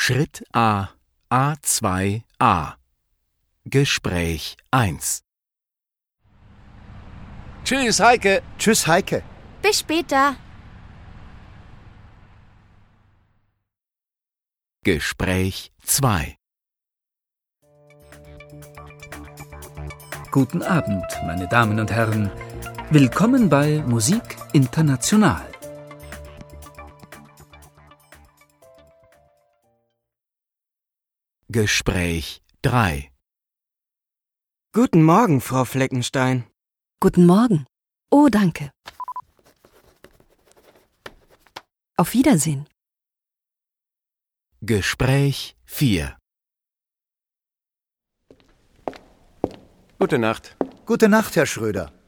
Schritt A, A2a. Gespräch 1. Tschüss, Heike. Tschüss, Heike. Bis später. Gespräch 2. Guten Abend, meine Damen und Herren. Willkommen bei Musik International. Gespräch 3. Guten Morgen, Frau Fleckenstein. Guten Morgen. Oh, danke. Auf Wiedersehen. Gespräch 4. Gute Nacht. Gute Nacht, Herr Schröder.